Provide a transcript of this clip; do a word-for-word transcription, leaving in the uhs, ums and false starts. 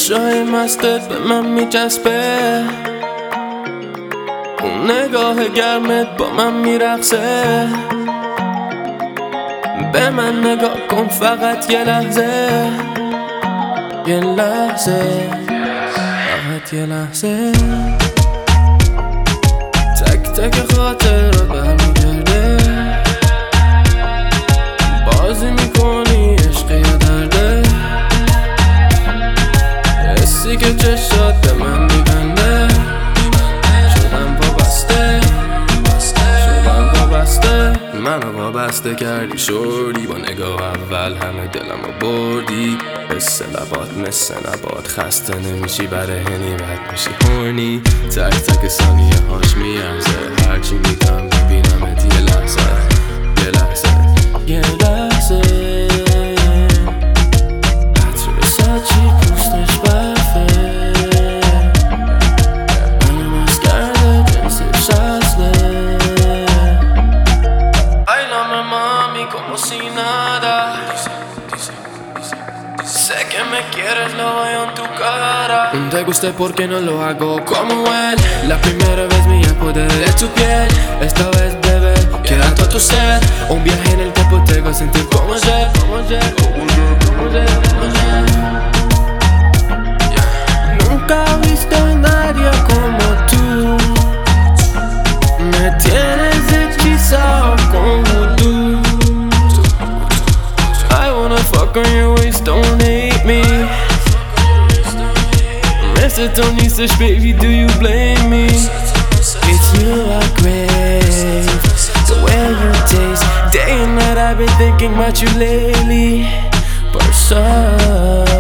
چشای مستت به من میچسبه، اون نگاه گرمت با من میرقصه. به من نگاه کن فقط یه لحظه، یه لحظه، فقط یه لحظه. تک تک خاطرات برمیگرده، بازی میکنی عشق یا درده. حسی که چشات به من میبنده، شدم وابسته، شدم وابسته. منو وابسته کردی شوری، با نگاه اول همه دلمو بردی. مثل لبات مثل نبات خسته نمیشی، برای هنی بد میشی هورنی. تک تک ثانیه هاش میارزه، هرچی میگم ببینمت یه لحظه، یه لحظه، یه لحظه. عطر ساچی پوستش برفه، منو مست کرده جنسش اصله. Bailame mami como si nada, sé que me quieres, lo veo en tu cara. Te gusta porque no lo hago como él. La primera vez me apoderé de tu piel. Esta vez bebé, quiero todo tu ser. Un viaje en el tiempo te hago sentir como ayer, como ayer, como ayer, como ayer, como ayer. Nunca he visto a nadie como tú, me tienes hechizado con vudú. I wanna fuck on your waist, don't hate me. Mister Tony says, baby, do you blame me? It's you I crave, the way you taste. Day and night I've been thinking about you lately. Person